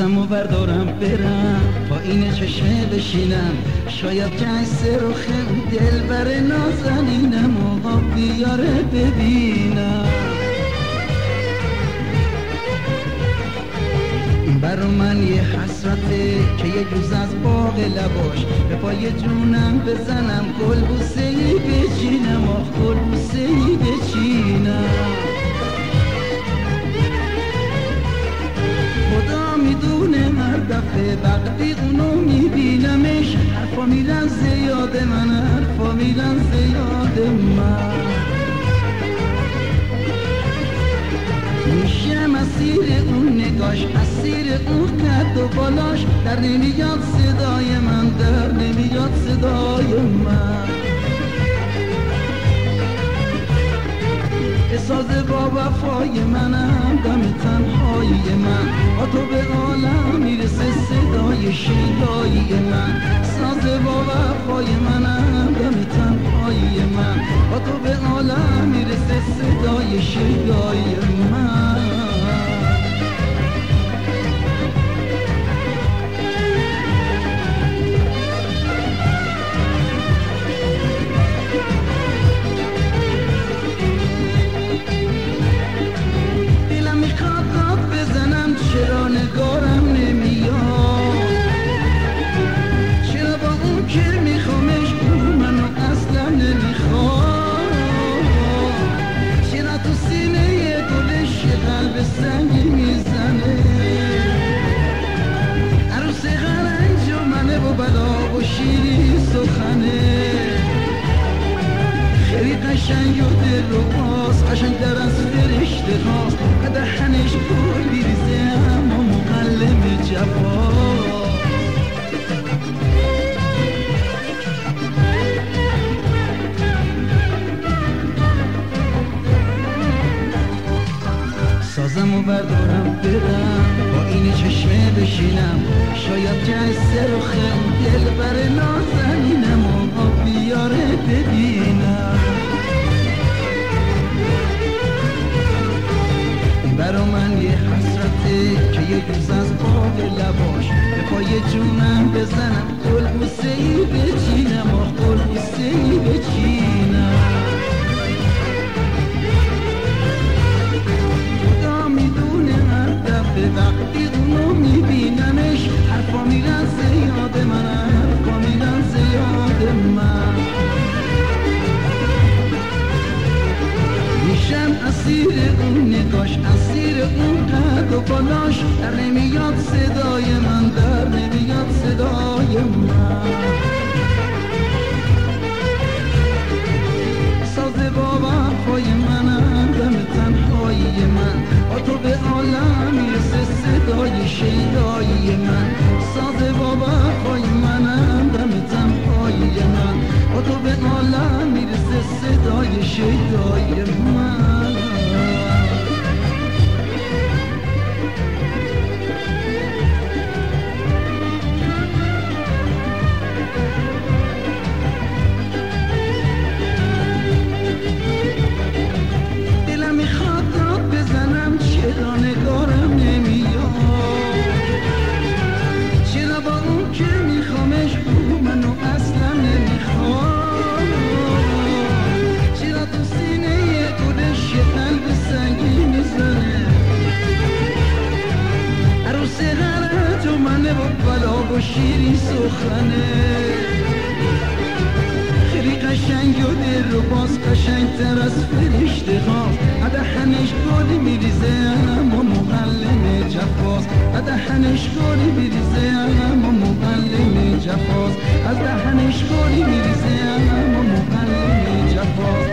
سازم و بردارم برم پایین چشمه بشینم شاید جنگ رو خم دل بر نازنینم و بیاره ببینم برا من یه حسرته که یه روز از باغ لباش به پای جونم بزنم گل بوسه‌ای بچینم آخ گل بوسه‌ای بچینم خدا میدونه هر دفعه وقتی اونو میبینمش حرفا میرن زیاد من حرفا میرن زیاد من میشم اسیر اون نگاش اسیر اون قد و بالاش در نمیاد صدای من در نمیاد صدای من ساز با وفای منم دم تنهایی من با تو به عالم میرسه صدای شیدایی من ساز با وفای منم دم تنهایی من با تو به عالم میرسه صدای شیدایی من چرا نگارم نمیاد چرا با اون که میخوامش اون منو اصلا نمیخواد چرا تو سینه گلش قلب سنگی میزنه عروس غرنج و منه و بلا و شیری سخنه خیلی قشنگ و دل رو باز قشنگ در از فرشته هاست دهنش گل میریزه اما مقلم جفا سازم و بردارم برم با این چشمه بشینم شاید جنگ رو خم دل بر نازنینم و بیاره ببینم برا من یه حسرته که یه روز از باغ لباش به پای جونم بزنم گل بوسه‌ای بچینم آخ گل بوسه‌ای بچینم خدا میدونه هر دفعه وقتی اونو میبینمش حرفا میرن زیاد من حرفا میرن زیاد من میشم اسیر اون نگاش اسیر اون قد و بالاش در نمیاد صدای من در نمیاد صدای من ساز با وفای منم دم تنهایی من با تو به عالم میرسه صدای شیدایی من ساز با وفای منم دم تنهایی من با تو به عالم میرسه صدای شیدایی من دلم میخواد داد بزنم چرا نگارم نمیاد چرا با اون که میخوامش او منو اصلا نمیخواد چرا تو سینه گلش قلب سنگی میزنه عروس غرنج و منه و بلا و شیری سخنه خیلی قشنگ و دل رو باز قشنگ تر از فرشته هاست دهنش گلی میریزه اما مقلم جفاست دهنش گلی میریزه اما مقلم جفاست از دهنش گلی میریزه اما مقلم جفاست